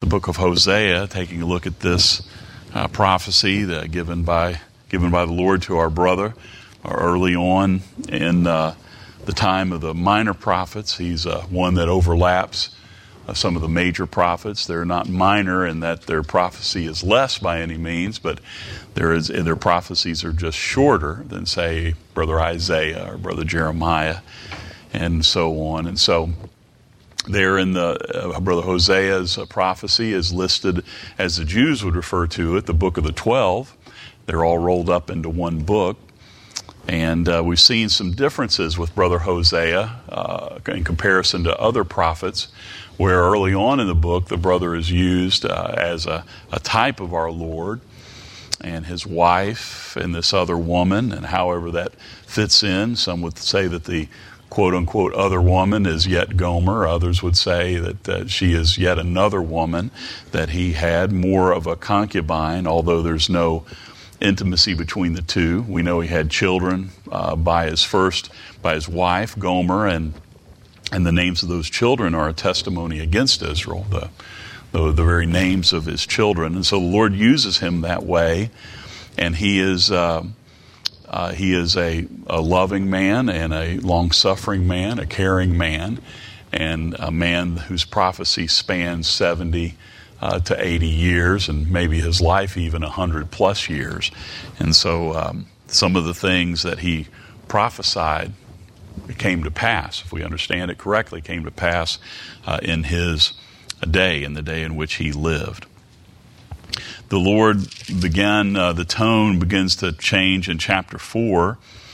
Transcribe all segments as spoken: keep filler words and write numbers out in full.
book of Hosea, taking a look at this uh, prophecy that given by given by the Lord to our brother uh, early on in uh, the time of the minor prophets. He's uh, one that overlaps uh, some of the major prophets. They're not minor in that their prophecy is less by any means, but there is their prophecies are just shorter than, say, Brother Isaiah or Brother Jeremiah, and so on. And so there in the uh, Brother Hosea's uh, prophecy is listed, as the Jews would refer to it, the book of the twelve. They're all rolled up into one book. And uh, we've seen some differences with Brother Hosea uh, in comparison to other prophets, where early on in the book, the brother is used uh, as a, a type of our Lord and his wife and this other woman, and however that fits in. Some would say that the quote-unquote other woman is yet Gomer. Others would say that uh, she is yet another woman that he had, more of a concubine, although there's no intimacy between the two. We know he had children uh, by his first, by his wife, Gomer, and and the names of those children are a testimony against Israel, the, the, the very names of his children. And so the Lord uses him that way, and he is... Uh, Uh, he is a, a loving man and a long-suffering man, a caring man, and a man whose prophecy spans seventy uh, to eighty years, and maybe his life even one hundred plus years. And so um, some of the things that he prophesied came to pass, if we understand it correctly, came to pass uh, in his day, in the day in which he lived. The Lord began, uh, the tone begins to change in chapter four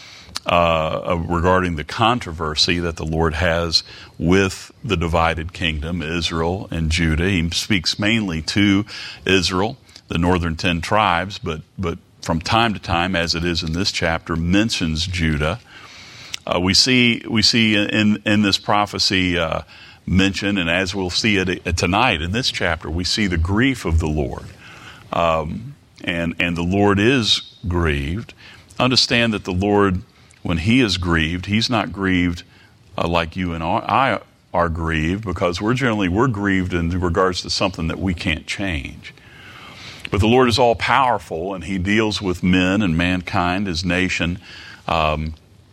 uh, regarding the controversy that the Lord has with the divided kingdom, Israel and Judah. He speaks mainly to Israel, the northern ten tribes, but, but from time to time, as it is in this chapter, mentions Judah. Uh, we see we see in, in this prophecy uh, mentioned, and as we'll see it tonight in this chapter, we see the grief of the Lord. Um, and and the Lord is grieved. Understand that the Lord, when he is grieved, he's not grieved uh, like you and I are grieved, because we're generally we're grieved in regards to something that we can't change. But the Lord is all powerful, and he deals with men and mankind, his nation, um,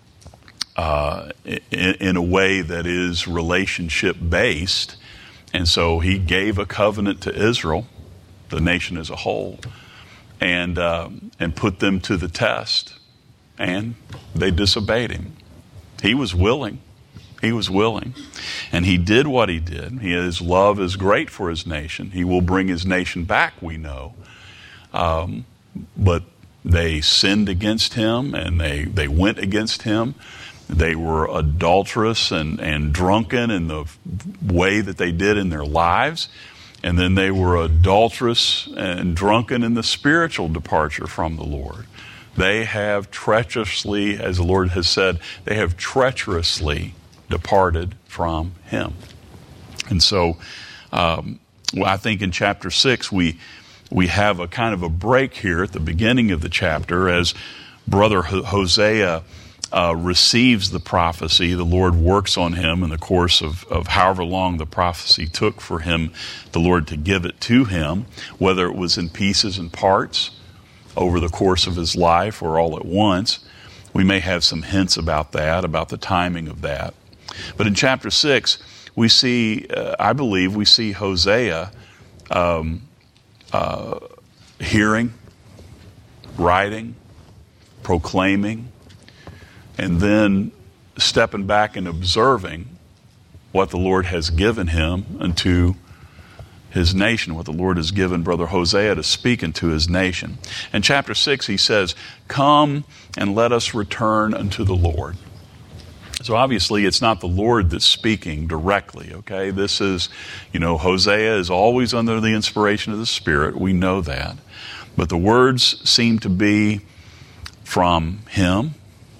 uh, in, in a way that is relationship based. And so he gave a covenant to Israel, the nation as a whole, and uh, and put them to the test, and they disobeyed him. He was willing. He was willing. And he did what he did. His love is great for his nation. He will bring his nation back, we know. Um, but they sinned against him, and they, they went against him. They were adulterous and, and drunken in the way that they did in their lives. And then they were adulterous and drunken in the spiritual departure from the Lord. They have treacherously, as the Lord has said, they have treacherously departed from him. And so um, well, I think in chapter six, we we have a kind of a break here at the beginning of the chapter as Brother Hosea Uh, receives the prophecy. The Lord works on him in the course of, of however long the prophecy took for him, the Lord to give it to him, whether it was in pieces and parts over the course of his life or all at once. We may have some hints about that, about the timing of that. But in chapter six, we see, uh, I believe, we see Hosea um, uh, hearing, writing, proclaiming, and then stepping back and observing what the Lord has given him unto his nation, what the Lord has given Brother Hosea to speak unto his nation. In chapter six, he says, "Come and let us return unto the Lord." So obviously, it's not the Lord that's speaking directly, okay? This is, you know, Hosea is always under the inspiration of the Spirit. We know that. But the words seem to be from him,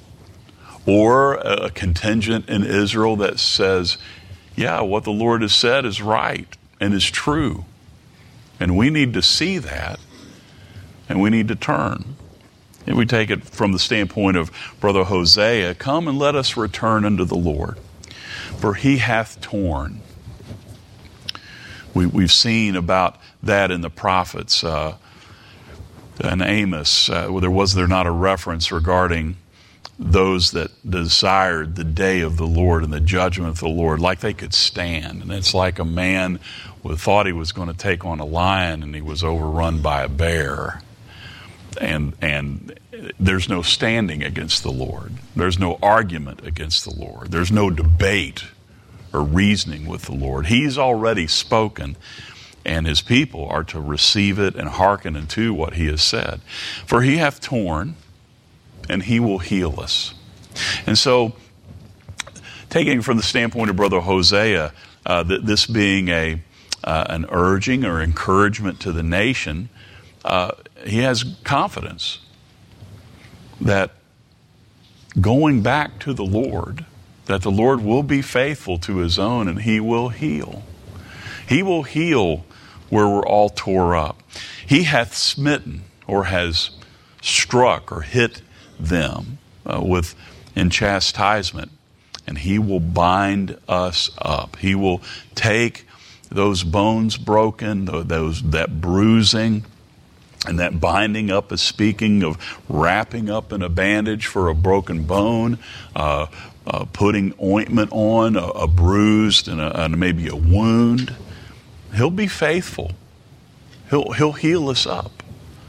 or a contingent in Israel that says, yeah, what the Lord has said is right and is true. And we need to see that, and we need to turn. And we take it from the standpoint of Brother Hosea, "Come and let us return unto the Lord, for he hath torn We, we've seen about that in the prophets. Uh, in Amos, uh, there was there not a reference regarding those that desired the day of the Lord and the judgment of the Lord, like they could stand. And it's like a man who thought he was going to take on a lion and he was overrun by a bear. And and there's no standing against the Lord. There's no argument against the Lord. There's no debate or reasoning with the Lord. He's already spoken, and his people are to receive it and hearken unto what he has said. For he hath torn, and he will heal us. And so, taking from the standpoint of Brother Hosea, uh, th- this being a uh, an urging or encouragement to the nation, uh, he has confidence that going back to the Lord, that the Lord will be faithful to his own and he will heal. He will heal where we're all tore up. He hath smitten or has struck or hit them uh, with in chastisement, and he will bind us up. He will take those bones broken, those that bruising, and that binding up is speaking of wrapping up in a bandage for a broken bone, uh, uh, putting ointment on a, a bruised and, a, and maybe a wound. He'll be faithful. He'll, he'll heal us up.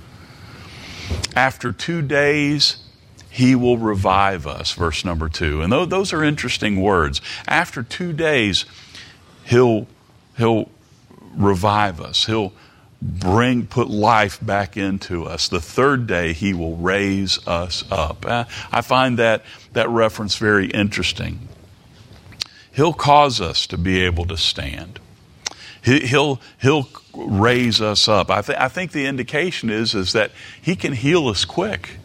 After two days, he will revive us, verse number two. And those are interesting words. After two days, he'll, he'll revive us. He'll bring, put life back into us. The third day, he will raise us up. I find that, that reference very interesting. He'll cause us to be able to stand. He'll, he'll raise us up. I, th- I think the indication is, is that he can heal us quick.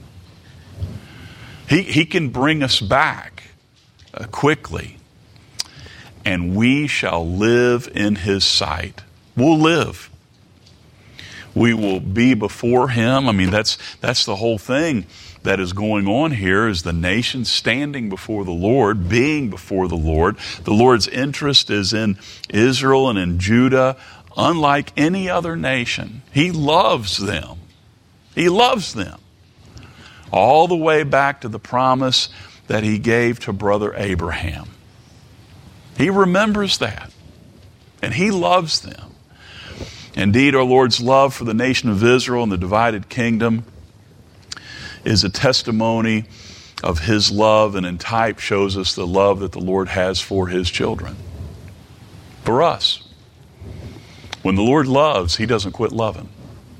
He, he can bring us back uh, quickly. And we shall live in his sight. We'll live. We will be before him. I mean, that's that's the whole thing that is going on here, is the nation standing before the Lord, being before the Lord. The Lord's interest is in Israel and in Judah, unlike any other nation. He loves them. He loves them. All the way back to the promise that he gave to brother Abraham. He remembers that. And he loves them. Indeed, our Lord's love for the nation of Israel and the divided kingdom is a testimony of his love, and in type shows us the love that the Lord has for his children. For us. When the Lord loves, he doesn't quit loving.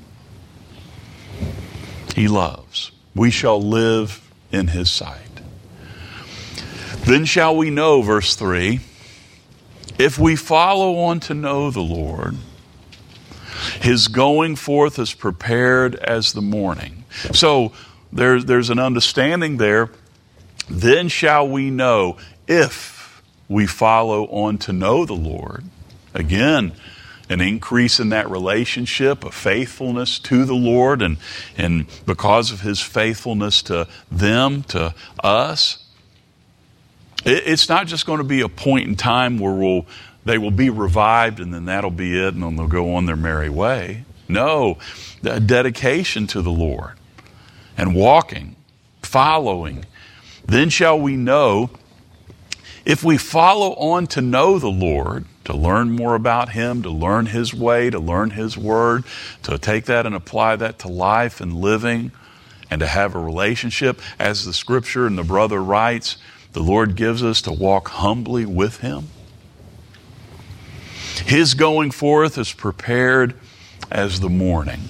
He loves. We shall live in his sight. Then shall we know, verse three, if we follow on to know the Lord, his going forth is prepared as the morning. So there, there's an understanding there. Then shall we know if we follow on to know the Lord. Again, an increase in that relationship, a faithfulness to the Lord, and, and because of his faithfulness to them, to us, it, it's not just going to be a point in time where we'll they will be revived and then that'll be it and then they'll go on their merry way. No, the dedication to the Lord and walking, following. Then shall we know, if we follow on to know the Lord, to learn more about him, to learn his way, to learn his word, to take that and apply that to life and living, and to have a relationship, as the scripture and the brother writes, the Lord gives us to walk humbly with him. His going forth is prepared as the morning.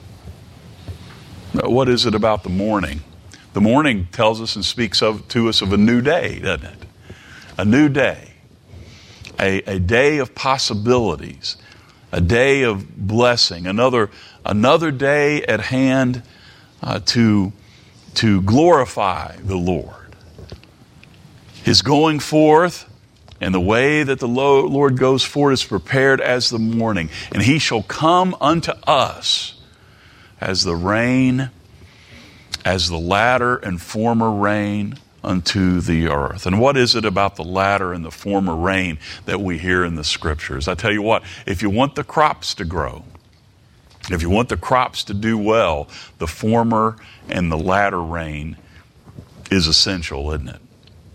Now, what is it about the morning? The morning tells us and speaks of, to us of a new day, doesn't it? A new day. A, a day of possibilities. A day of blessing. Another, another day at hand uh, to, to glorify the Lord. His going forth and the way that the Lord goes forward is prepared as the morning. And he shall come unto us as the rain, as the latter and former rain unto the earth. And what is it about the latter and the former rain that we hear in the scriptures? I tell you what, if you want the crops to grow, if you want the crops to do well, the former and the latter rain is essential, isn't it?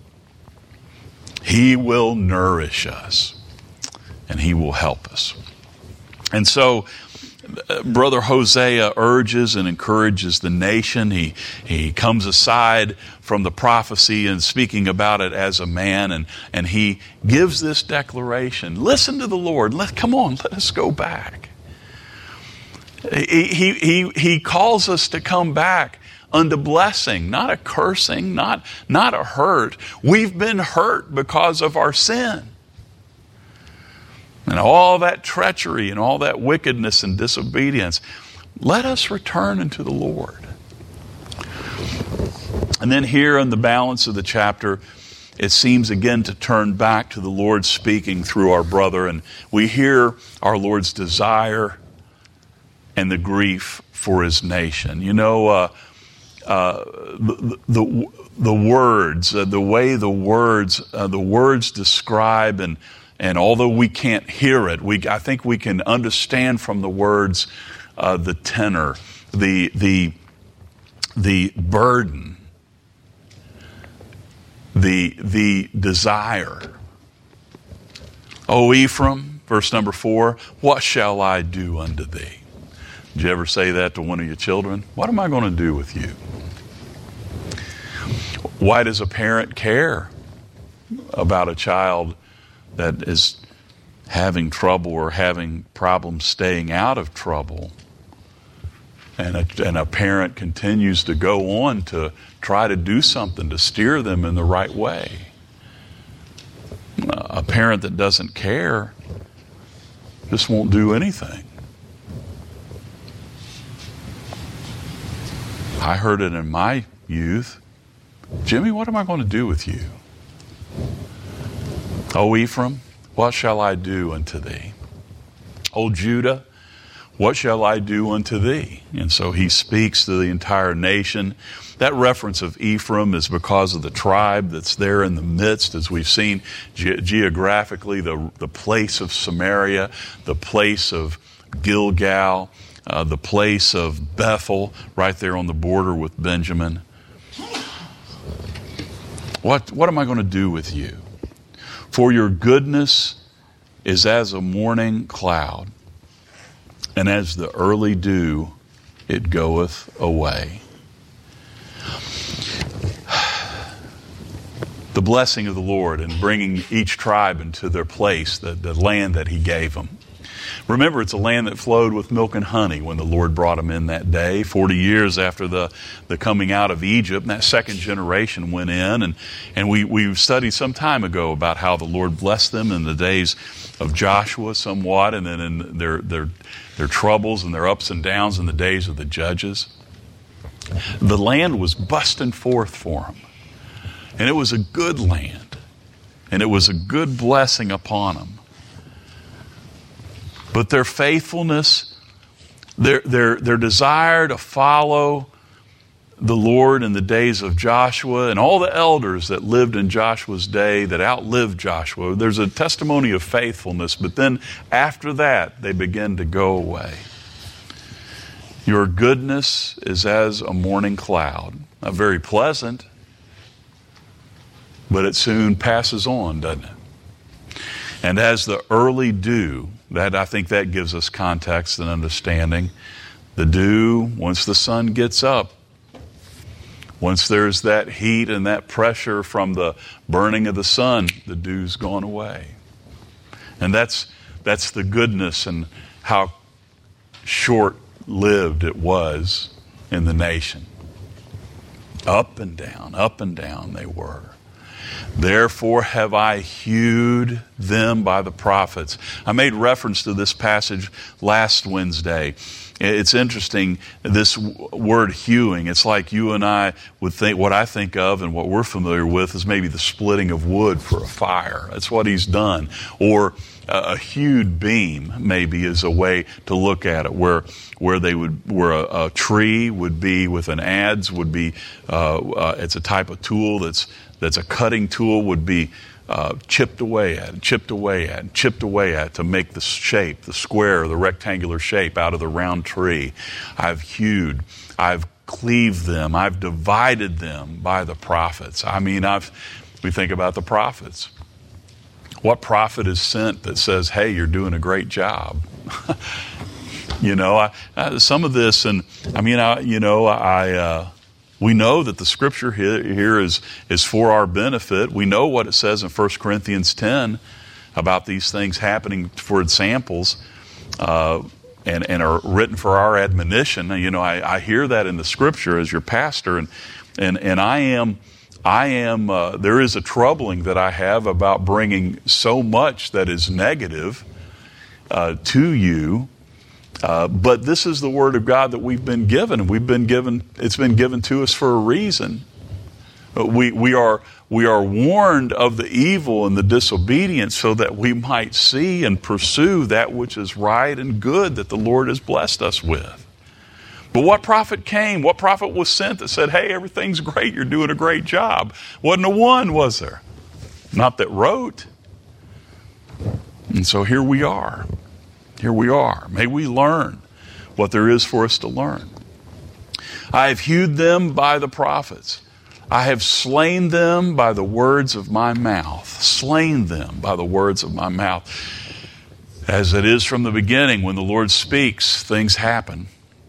He will nourish us and he will help us. And so Brother Hosea urges and encourages the nation. He he comes aside from the prophecy and speaking about it as a man, and, and he gives this declaration. Listen to the Lord. Let, come on, let us go back. He, he, he, he calls us to come back unto blessing, not a cursing, not, not a hurt. We've been hurt because of our sin. And all that treachery and all that wickedness and disobedience, let us return unto the Lord. And then here in the balance of the chapter, it seems again to turn back to the Lord speaking through our brother. And we hear our Lord's desire and the grief for his nation. You know, uh, uh, the, the, the words, uh, the way the words, uh, the words describe and And although we can't hear it, we, I think we can understand from the words uh, the tenor, the, the, the burden, the, the desire. O Ephraim, verse number four, what shall I do unto thee? Did you ever say that to one of your children? What am I going to do with you? Why does a parent care about a child that is having trouble or having problems staying out of trouble, and a, and a parent continues to go on to try to do something to steer them in the right way? A parent that doesn't care just won't do anything. I heard it in my youth. Jimmy, what am I going to do with you? O Ephraim, what shall I do unto thee? O Judah, what shall I do unto thee? And so he speaks to the entire nation. That reference of Ephraim is because of the tribe that's there in the midst, as we've seen ge- geographically, the, the place of Samaria, the place of Gilgal, uh, the place of Bethel, right there on the border with Benjamin. What, what am I going to do with you? For your goodness is as a morning cloud, and as the early dew, it goeth away. The blessing of the Lord in bringing each tribe into their place, the, the land that he gave them. Remember, it's a land that flowed with milk and honey when the Lord brought them in that day, forty years after the, the coming out of Egypt. And that second generation went in, and, and we, we studied some time ago about how the Lord blessed them in the days of Joshua somewhat, and then in their, their, their troubles and their ups and downs in the days of the judges. The land was busting forth for them. And it was a good land. And it was a good blessing upon them. But their faithfulness, their, their, their desire to follow the Lord in the days of Joshua and all the elders that lived in Joshua's day that outlived Joshua, there's a testimony of faithfulness, but then after that, they begin to go away. Your goodness is as a morning cloud. Not very pleasant, but it soon passes on, doesn't it? And as the early dew, that I think that gives us context and understanding. The dew, once the sun gets up, once there's that heat and that pressure from the burning of the sun, the dew's gone away. And that's that's the goodness and how short-lived it was in the nation. Up and down, up and down they were. Therefore have I hewed them by the prophets. I made reference to this passage last Wednesday. It's interesting, this word hewing. It's like you and I would think, what I think of and what we're familiar with is maybe the splitting of wood for a fire. That's what he's done. Or a hewed beam maybe is a way to look at it, where where they would where a, a tree would be with an adze would be uh, uh, it's a type of tool that's that's a cutting tool would be uh, chipped away at, chipped away at, chipped away at to make the shape, the square, the rectangular shape out of the round tree. I've hewed, I've cleaved them, I've divided them by the prophets. I mean, I've we think about the prophets. What prophet is sent that says, hey, you're doing a great job? you know, I, I, some of this, and I mean, I, you know, I, uh, we know that the scripture here, here is, is for our benefit. We know what it says in First Corinthians ten about these things happening for examples, uh, and, and are written for our admonition. You know, I, I hear that in the scripture as your pastor, and, and, and I am, I am, uh, there is a troubling that I have about bringing so much that is negative uh, to you. Uh, but this is the word of God that we've been given. We've been given, it's been given to us for a reason. We, we are, we are warned of the evil and the disobedience so that we might see and pursue that which is right and good that the Lord has blessed us with. But what prophet came? What prophet was sent that said, hey, everything's great, you're doing a great job? Wasn't a one, was there? Not that wrote. And so here we are. Here we are. May we learn what there is for us to learn. I have hewed them by the prophets. I have slain them by the words of my mouth. Slain them by the words of my mouth. As it is from the beginning, when the Lord speaks, things happen.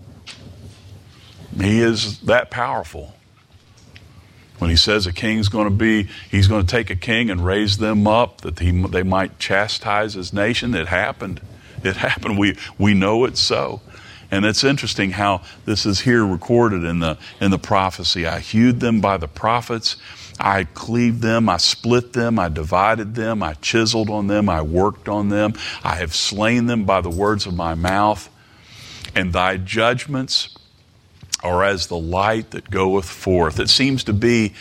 He is that powerful. When he says a king's going to be, he's going to take a king and raise them up that he, they might chastise his nation. It happened. It happened. We we know it's so. And it's interesting how this is here recorded in the in the prophecy. I hewed them by the prophets. I cleaved them. I split them. I divided them. I chiseled on them. I worked on them. I have slain them by the words of my mouth. And thy judgments or as the light that goeth forth. It seems to be,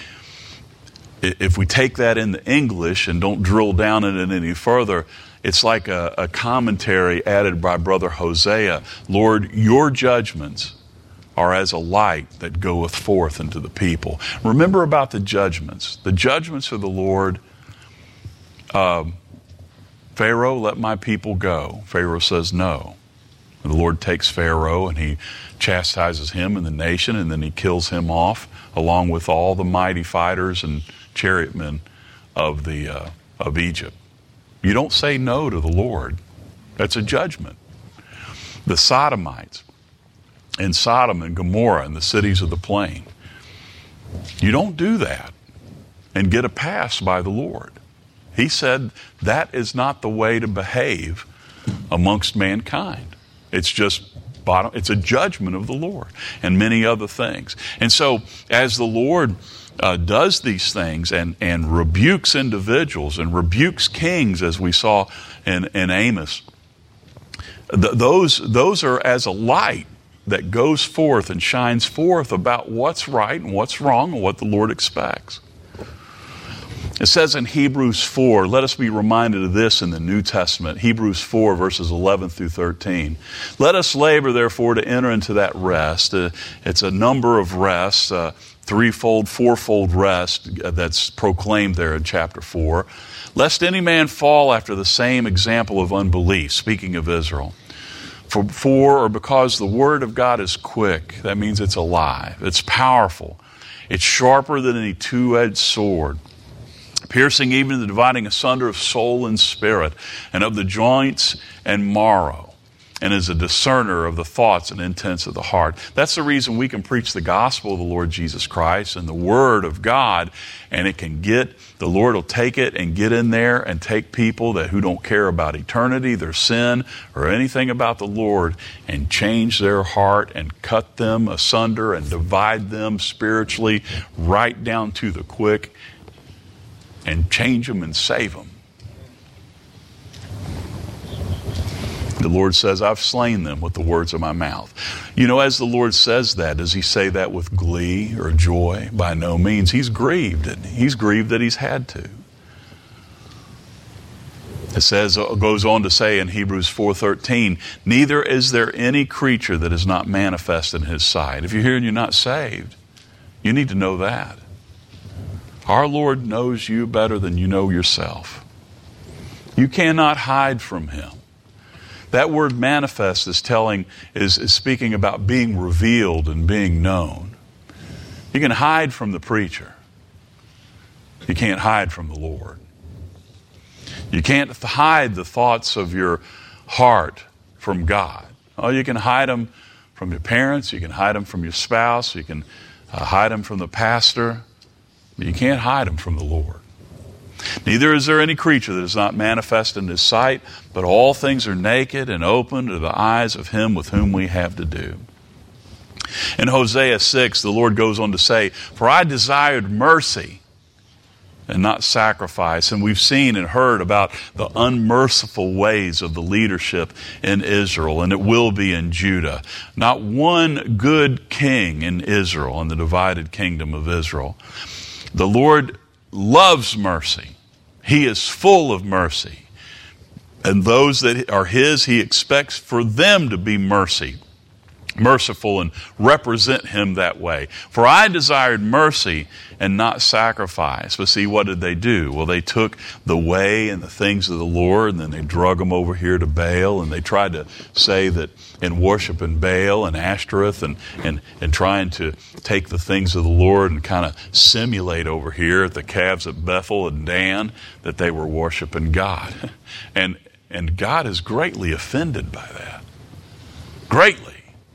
if we take that in the English and don't drill down in it any further, it's like a, a commentary added by Brother Hosea. Lord, your judgments are as a light that goeth forth into the people. Remember about the judgments. The judgments of the Lord. Um, Pharaoh, let my people go. Pharaoh says no. And the Lord takes Pharaoh and he chastises him and the nation, and then he kills him off along with all the mighty fighters and chariotmen of the uh, of Egypt. You don't say no to the Lord. That's a judgment. The Sodomites in Sodom and Gomorrah and the cities of the plain. You don't do that and get a pass by the Lord. He said that is not the way to behave amongst mankind. It's just bottom, it's a judgment of the Lord and many other things. And so as the Lord uh, does these things and, and rebukes individuals and rebukes kings, as we saw in, in Amos, th- those, those are as a light that goes forth and shines forth about what's right and what's wrong and what the Lord expects. It says in Hebrews four, let us be reminded of this in the New Testament, Hebrews four, verses eleven through thirteen. Let us labor, therefore, to enter into that rest. Uh, it's a number of rests, uh, threefold, fourfold rest that's proclaimed there in chapter four. Lest any man fall after the same example of unbelief, speaking of Israel. For, for or because the word of God is quick, that means it's alive, it's powerful, it's sharper than any two-edged sword, piercing even the dividing asunder of soul and spirit, and of the joints and marrow, and is a discerner of the thoughts and intents of the heart. That's the reason we can preach the gospel of the Lord Jesus Christ and the Word of God, and it can get, the Lord will take it and get in there and take people that who don't care about eternity, their sin, or anything about the Lord, and change their heart and cut them asunder and divide them spiritually right down to the quick. and change them and save them. The Lord says, I've slain them with the words of my mouth. You know, as the Lord says that, does he say that with glee or joy? By no means. He's grieved, and he's grieved that he's had to. It says, it goes on to say in Hebrews four thirteen, neither is there any creature that is not manifest in his sight. If you're here and you're not saved, you need to know that. Our Lord knows you better than you know yourself. You cannot hide from him. That word manifest is telling, is, is speaking about being revealed and being known. You can hide from the preacher. You can't hide from the Lord. You can't hide the thoughts of your heart from God. Oh, you can hide them from your parents. You can hide them from your spouse. You can uh, hide them from the pastor. But you can't hide them from the Lord. Neither is there any creature that is not manifest in his sight, but all things are naked and open to the eyes of him with whom we have to do. In Hosea six, the Lord goes on to say, for I desired mercy and not sacrifice. And we've seen and heard about the unmerciful ways of the leadership in Israel, and it will be in Judah. Not one good king in Israel, in the divided kingdom of Israel. The Lord loves mercy. He is full of mercy. And those that are his, he expects for them to be mercy, merciful and represent him that way. For I desired mercy and not sacrifice. But see, what did they do? Well, they took the way and the things of the Lord, and then they drug them over here to Baal, and they tried to say that in worshiping Baal and Ashtoreth and, and, and trying to take the things of the Lord and kind of simulate over here at the calves at Bethel and Dan that they were worshiping God. And, and God is greatly offended by that. Greatly.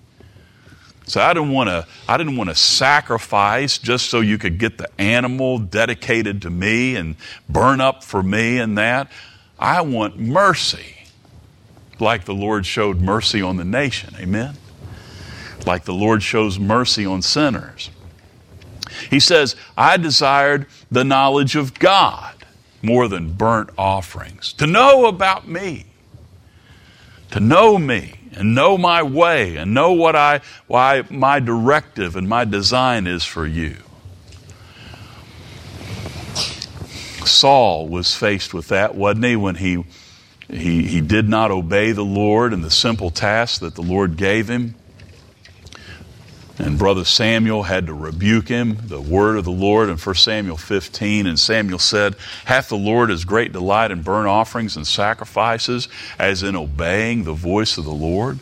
So I didn't want to I didn't want to sacrifice just so you could get the animal dedicated to me and burn up for me and that. I want mercy. Like the Lord showed mercy on the nation. Amen. Like the Lord shows mercy on sinners. He says, I desired the knowledge of God more than burnt offerings. To know about me. To know me. And know my way, and know what I, why my directive and my design is for you. Saul was faced with that, wasn't he, when he, he, he did not obey the Lord and the simple task that the Lord gave him. And Brother Samuel had to rebuke him, the word of the Lord in First Samuel fifteen. And Samuel said, hath the Lord as great delight in burnt offerings and sacrifices as in obeying the voice of the Lord?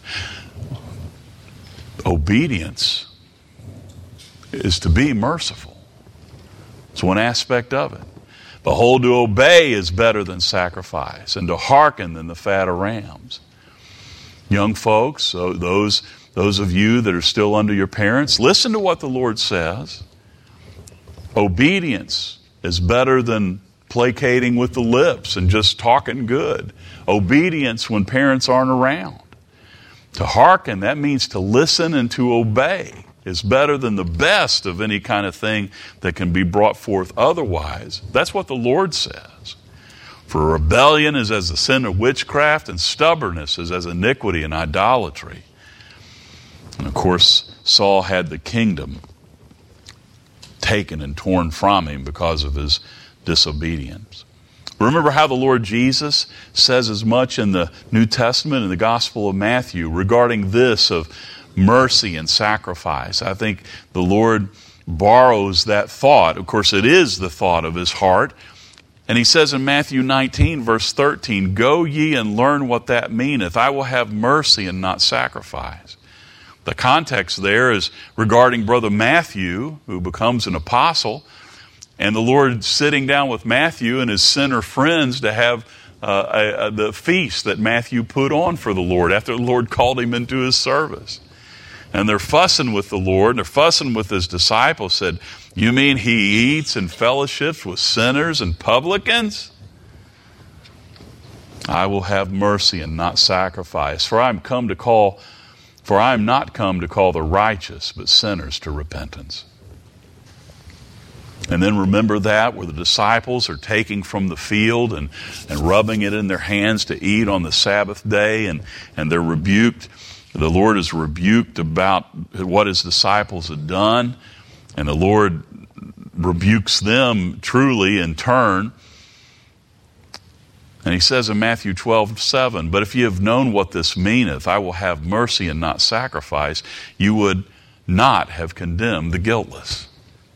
Obedience is to be merciful. It's one aspect of it. Behold, to obey is better than sacrifice, and to hearken than the fat of rams. Young folks, so those... Those of you that are still under your parents, listen to what the Lord says. Obedience is better than placating with the lips and just talking good. Obedience when parents aren't around. To hearken, that means to listen and to obey, is better than the best of any kind of thing that can be brought forth otherwise. That's what the Lord says. For rebellion is as the sin of witchcraft, and stubbornness is as iniquity and idolatry. And of course, Saul had the kingdom taken and torn from him because of his disobedience. Remember how the Lord Jesus says as much in the New Testament, in the Gospel of Matthew, regarding this of mercy and sacrifice. I think the Lord borrows that thought. Of course, it is the thought of his heart. And he says in Matthew nineteen, verse thirteen, go ye and learn what that meaneth. I will have mercy and not sacrifice. The context there is regarding Brother Matthew, who becomes an apostle, and the Lord sitting down with Matthew and his sinner friends to have uh, a, a, the feast that Matthew put on for the Lord after the Lord called him into his service. And they're fussing with the Lord, and they're fussing with his disciples, said, you mean he eats and fellowships with sinners and publicans? I will have mercy and not sacrifice, for I am come to call For I am not come to call the righteous, but sinners to repentance. And then remember that where the disciples are taking from the field and, and rubbing it in their hands to eat on the Sabbath day, and, and they're rebuked. The Lord is rebuked about what his disciples had done, and the Lord rebukes them truly in turn. And he says in Matthew twelve seven, "But if ye have known what this meaneth, I will have mercy and not sacrifice, you would not have condemned the guiltless."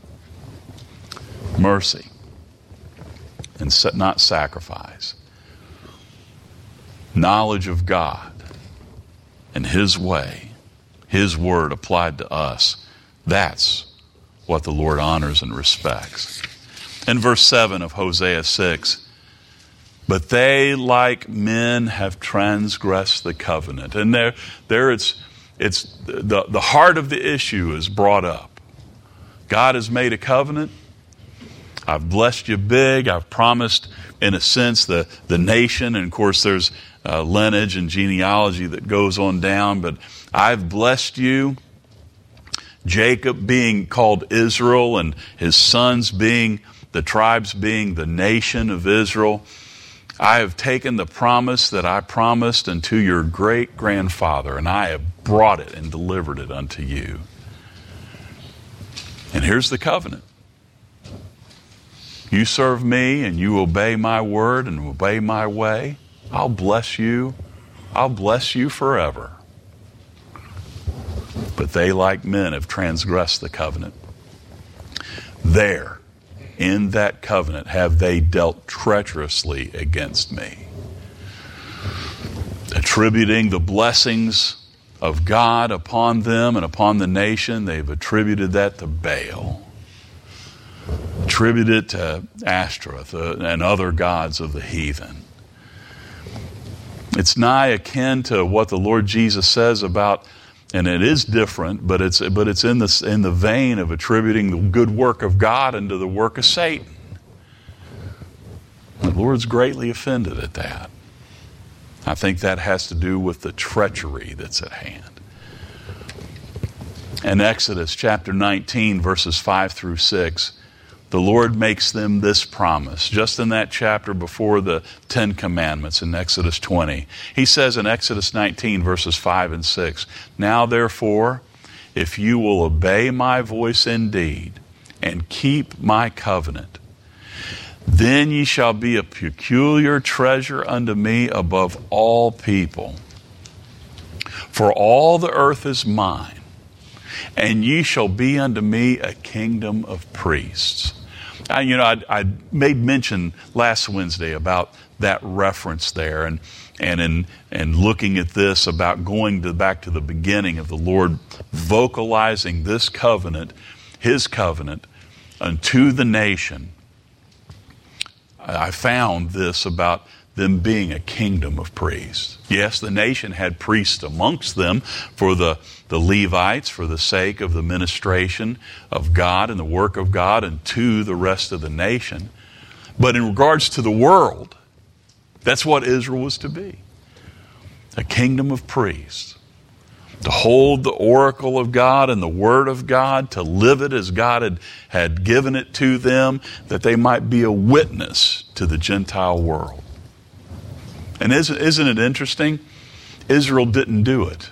Mercy and not sacrifice. Knowledge of God and his way, his word applied to us. That's what the Lord honors and respects. In verse seven of Hosea six, "But they like men have transgressed the covenant." And there, there it's, it's the, the heart of the issue is brought up. God has made a covenant. I've blessed you big. I've promised, in a sense, the, the nation. And of course, there's uh, lineage and genealogy that goes on down. But I've blessed you. Jacob being called Israel, and his sons being, the tribes being the nation of Israel. I have taken the promise that I promised unto your great grandfather, and I have brought it and delivered it unto you. And here's the covenant. You serve me and you obey my word and obey my way, I'll bless you. I'll bless you forever. But they, like men, have transgressed the covenant. There, in that covenant, have they dealt treacherously against me, attributing the blessings of God upon them and upon the nation. They've attributed that to Baal, attributed it to Ashtaroth uh, and other gods of the heathen. It's nigh akin to what the Lord Jesus says about, and it is different, but it's but it's in the in the vein of attributing the good work of God unto the work of Satan. The Lord's greatly offended at that. I think that has to do with the treachery that's at hand. In Exodus chapter nineteen, verses five through six, the Lord makes them this promise, just in that chapter before the Ten Commandments in Exodus twenty. He says in Exodus nineteen, verses five and six, "Now therefore, if you will obey my voice indeed, and keep my covenant, then ye shall be a peculiar treasure unto me above all people. For all the earth is mine, and ye shall be unto me a kingdom of priests." I, you know, I, I made mention last Wednesday about that reference there, and and in and looking at this about going to back to the beginning of the Lord vocalizing this covenant, his covenant, unto the nation. I found this about them being a kingdom of priests. Yes, the nation had priests amongst them for the, the Levites, for the sake of the ministration of God and the work of God, and to the rest of the nation. But in regards to the world, that's what Israel was to be. A kingdom of priests. To hold the oracle of God and the word of God, to live it as God had, had given it to them, that they might be a witness to the Gentile world. And isn't, isn't it interesting? Israel didn't do it.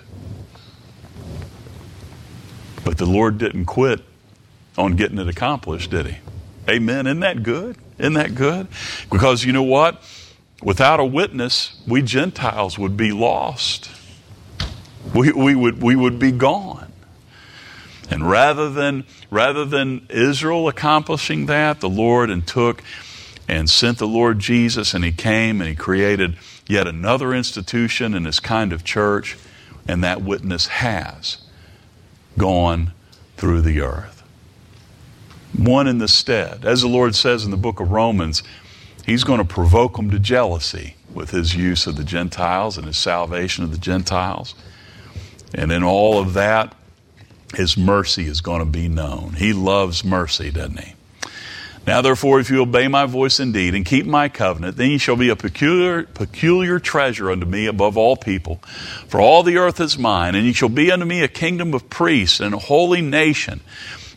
But the Lord didn't quit on getting it accomplished, did he? Amen. Isn't that good? Isn't that good? Because you know what? Without a witness, we Gentiles would be lost. We, we would we would be gone. And rather than rather than Israel accomplishing that, the Lord and took and sent the Lord Jesus, and he came and he created yet another institution in his kind of church, and that witness has gone through the earth. One in the stead. As the Lord says in the book of Romans, he's going to provoke them to jealousy with his use of the Gentiles and his salvation of the Gentiles. And in all of that, his mercy is going to be known. He loves mercy, doesn't he? "Now therefore, if you obey my voice indeed and keep my covenant, then ye shall be a peculiar, peculiar treasure unto me above all people. For all the earth is mine, and ye shall be unto me a kingdom of priests and a holy nation.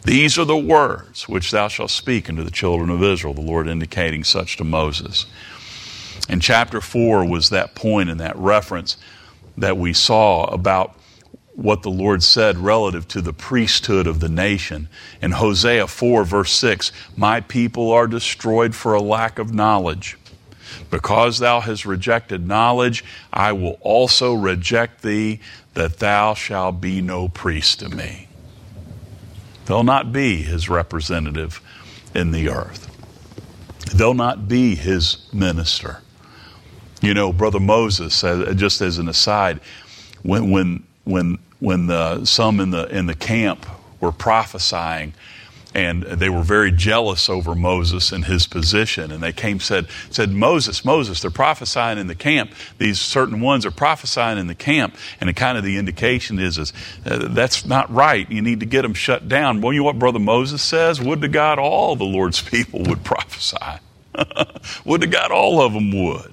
These are the words which thou shalt speak unto the children of Israel, the Lord indicating such to Moses. And chapter four was that point and that reference that we saw about what the Lord said relative to the priesthood of the nation. In Hosea four, verse six, my people are destroyed for a lack of knowledge. Because thou hast rejected knowledge, I will also reject thee, that thou shalt be no priest to me. They'll not be his representative in the earth. They'll not be his minister. You know, Brother Moses, just as an aside, when when when when the, some in the in the camp were prophesying, and they were very jealous over Moses and his position, and they came said said Moses, Moses, they're prophesying in the camp. These certain ones are prophesying in the camp, and it kind of the indication is is uh, that's not right. You need to get them shut down. Well, you know what Brother Moses says? Would to God all the Lord's people would prophesy. Would to God all of them would.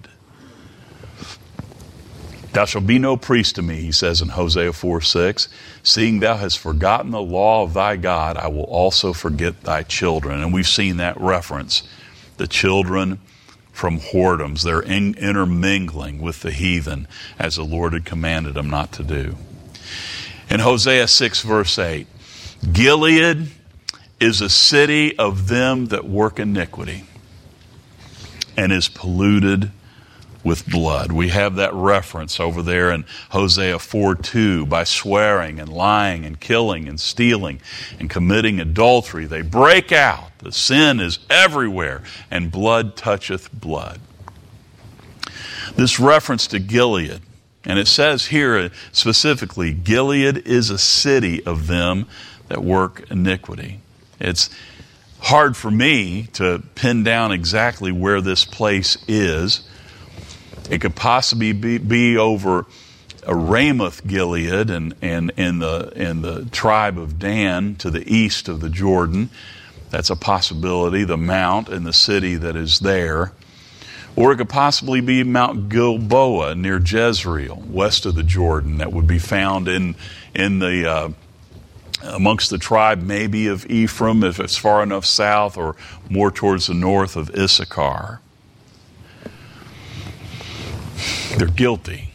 Thou shalt be no priest to me, he says in Hosea four six. Seeing thou hast forgotten the law of thy God, I will also forget thy children. And we've seen that reference. The children from whoredoms, they're in, intermingling with the heathen as the Lord had commanded them not to do. In Hosea six verse eight, Gilead is a city of them that work iniquity and is polluted with blood. We have that reference over there in Hosea four two. By swearing and lying and killing and stealing and committing adultery, they break out. The sin is everywhere, and blood toucheth blood. This reference to Gilead, and it says here specifically, Gilead is a city of them that work iniquity. It's hard for me to pin down exactly where this place is. It could possibly be, be over a Ramoth Gilead and, and, and, the, and the tribe of Dan to the east of the Jordan. That's a possibility, the mount and the city that is there. Or it could possibly be Mount Gilboa near Jezreel, west of the Jordan, that would be found in, in the uh, amongst the tribe maybe of Ephraim, if it's far enough south, or more towards the north of Issachar. They're guilty.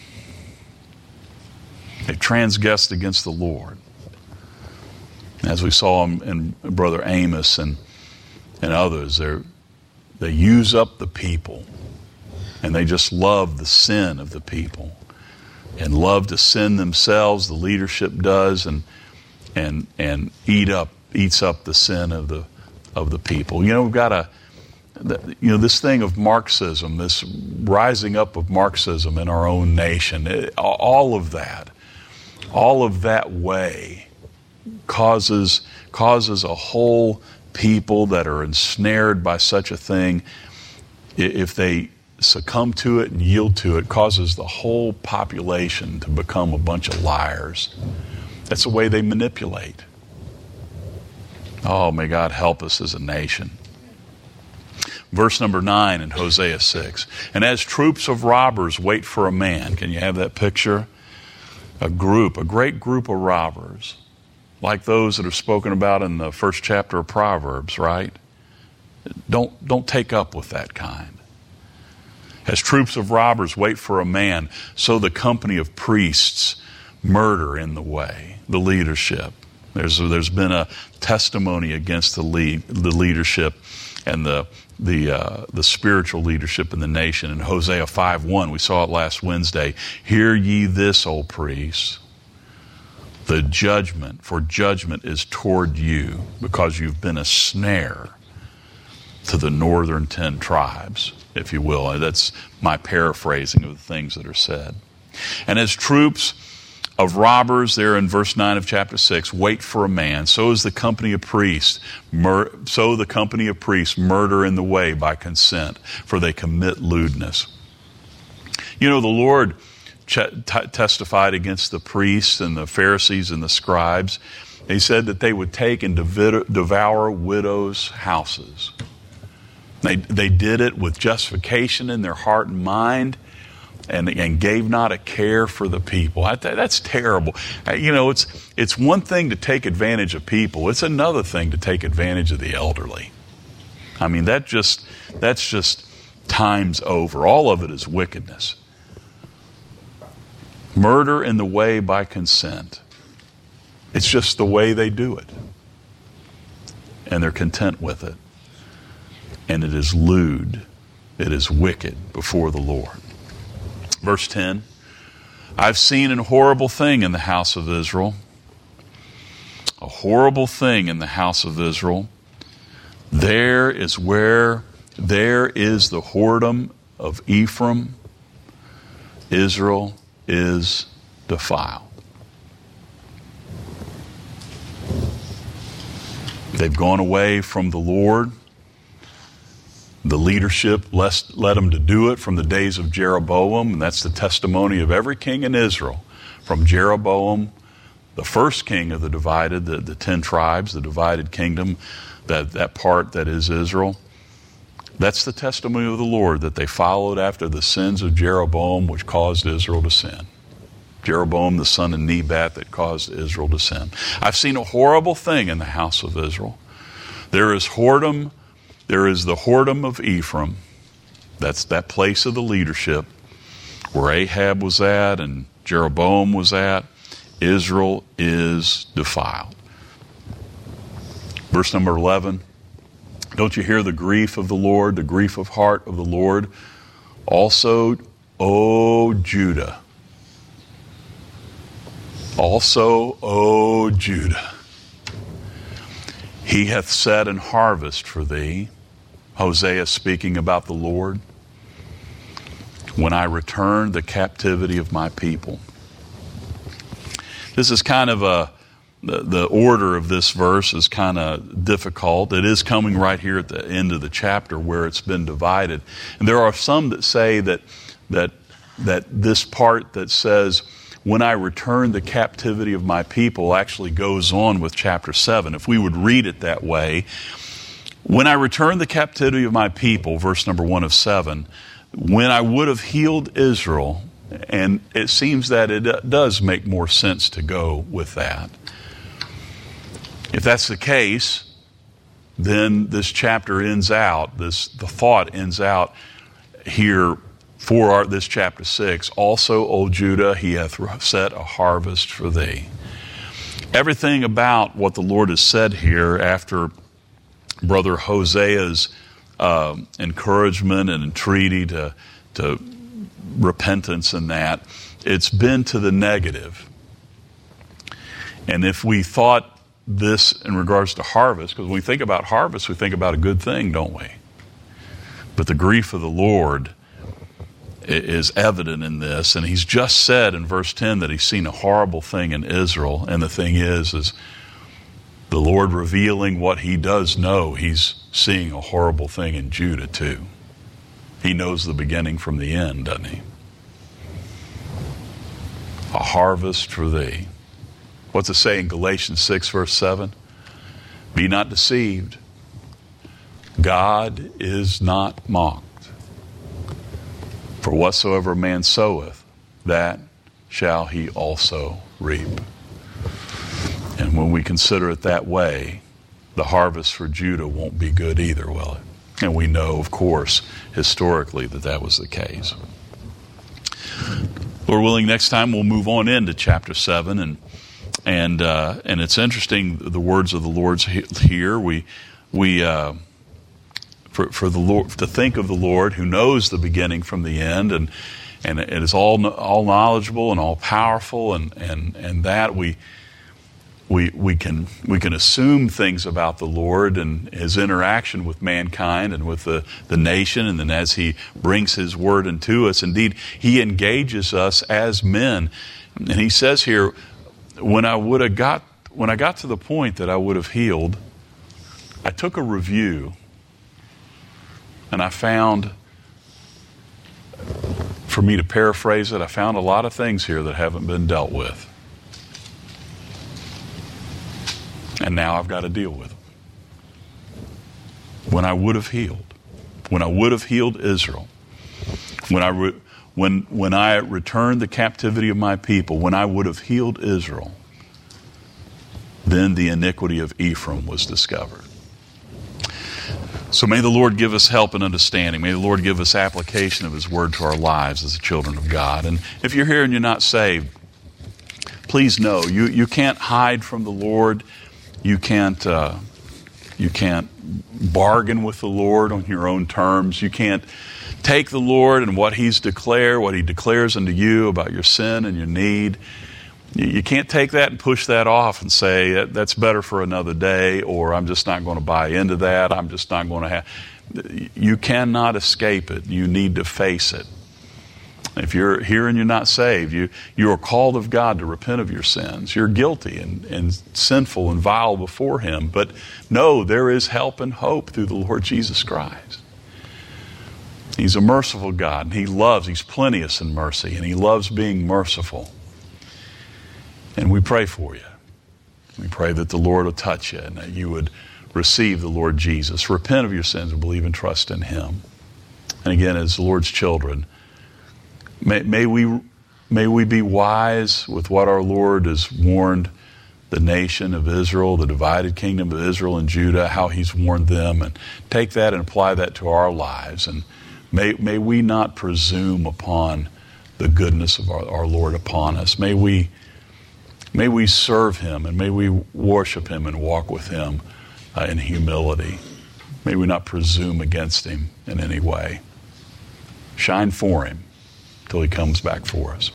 They've transgressed against the Lord. As we saw in, in Brother Amos and, and others, they they use up the people, and they just love the sin of the people and love to sin themselves. The leadership does, and and and eat up eats up the sin of the of the people. You know, we've got a You know, this thing of Marxism, this rising up of Marxism in our own nation, it, all of that, all of that way causes, causes a whole people that are ensnared by such a thing, if they succumb to it and yield to it, causes the whole population to become a bunch of liars. That's the way they manipulate. Oh, may God help us as a nation. Verse number nine in Hosea six. And as troops of robbers wait for a man. Can you have that picture? A group, a great group of robbers, like those that are spoken about in the first chapter of Proverbs, right? Don't, don't take up with that kind. As troops of robbers wait for a man, so the company of priests murder in the way, the leadership. There's, there's been a testimony against the lead, the leadership and the the uh, the spiritual leadership in the nation. In Hosea five one, we saw it last Wednesday. Hear ye this, O priests, the judgment, for judgment is toward you, because you've been a snare to the northern ten tribes, if you will. That's my paraphrasing of the things that are said. And as troops of robbers, there in verse nine of chapter six, wait for a man. So is the company of priests. Mur- so the company of priests murder in the way by consent, for they commit lewdness. You know, the Lord ch- t- testified against the priests and the Pharisees and the scribes. He said that they would take and dev- devour widows' houses. They, they did it with justification in their heart and mind. and, and gave not a care for the people. I, that's terrible. You know, it's it's one thing to take advantage of people. It's another thing to take advantage of the elderly. I mean, that just that's just times over. All of it is wickedness. Murder in the way by consent. It's just the way they do it. And they're content with it. And it is lewd. It is wicked before the Lord. Verse ten, I've seen a horrible thing in the house of Israel. A horrible thing in the house of Israel. There is where, there is the whoredom of Ephraim. Israel is defiled. They've gone away from the Lord. The leadership led them to do it from the days of Jeroboam, and that's the testimony of every king in Israel. From Jeroboam, the first king of the divided, the, the ten tribes, the divided kingdom, that, that part that is Israel. That's the testimony of the Lord, that they followed after the sins of Jeroboam, which caused Israel to sin. Jeroboam, the son of Nebat, that caused Israel to sin. I've seen a horrible thing in the house of Israel. There is whoredom, there is the whoredom of Ephraim. That's that place of the leadership where Ahab was at and Jeroboam was at. Israel is defiled. Verse number eleven. Don't you hear the grief of the Lord, the grief of heart of the Lord? Also, O Judah. Also, O Judah. He hath set an harvest for thee. Hosea speaking about the Lord. When I return the captivity of my people. This is kind of a, the, the order of this verse is kind of difficult. It is coming right here at the end of the chapter where it's been divided. And there are some that say that that that this part that says, when I return the captivity of my people, actually goes on with chapter seven. If we would read it that way, when I return the captivity of my people, verse number one of seven, when I would have healed Israel, and it seems that it does make more sense to go with that. If that's the case, then this chapter ends out, this the thought ends out here for our, this chapter six. Also, O Judah, he hath set a harvest for thee. Everything about what the Lord has said here after Brother Hosea's uh, encouragement and entreaty to, to repentance and that, it's been to the negative. And if we thought this in regards to harvest, because when we think about harvest, we think about a good thing, don't we? But the grief of the Lord is evident in this, and he's just said in verse ten that he's seen a horrible thing in Israel, and the thing is, is the Lord revealing what he does know. He's seeing a horrible thing in Judah too. He knows the beginning from the end, doesn't he? A harvest for thee. What's it say in Galatians six verse seven? Be not deceived. God is not mocked. For whatsoever a man soweth, that shall he also reap. And when we consider it that way, the harvest for Judah won't be good either, will it? And we know, of course, historically that that was the case. Lord willing, next time we'll move on into chapter seven, and and uh, and it's interesting the words of the Lord's here. We we. Uh, For, for the Lord, to think of the Lord who knows the beginning from the end, and and it is all all knowledgeable and all powerful, and and and that we we we can we can assume things about the Lord and his interaction with mankind and with the, the nation, and then as he brings his word into us, indeed he engages us as men. And he says here, when I would have got when I got to the point that I would have healed, I took a review. And I found, for me to paraphrase it, I found a lot of things here that haven't been dealt with. And now I've got to deal with them. When I would have healed, when I would have healed Israel, when I re- when, when I returned the captivity of my people, when I would have healed Israel, then the iniquity of Ephraim was discovered. So may the Lord give us help and understanding. May the Lord give us application of His Word to our lives as the children of God. And if you're here and you're not saved, please know you, you can't hide from the Lord. You can't uh, you can't bargain with the Lord on your own terms. You can't take the Lord and what He's declared, what He declares unto you about your sin and your need. You can't take that and push that off and say, that's better for another day, or I'm just not going to buy into that. I'm just not going to have... You cannot escape it. You need to face it. If you're here and you're not saved, you, you are called of God to repent of your sins. You're guilty and, and sinful and vile before Him. But no, there is help and hope through the Lord Jesus Christ. He's a merciful God, and He loves, He's plenteous in mercy, and He loves being merciful. And we pray for you. We pray that the Lord will touch you and that you would receive the Lord Jesus. Repent of your sins and believe and trust in Him. And again, as the Lord's children, may, may we may we be wise with what our Lord has warned the nation of Israel, the divided kingdom of Israel and Judah, how He's warned them, and take that and apply that to our lives. And may, may we not presume upon the goodness of our, our Lord upon us. May we May we serve Him, and may we worship Him and walk with Him uh, in humility. May we not presume against Him in any way. Shine for Him till He comes back for us.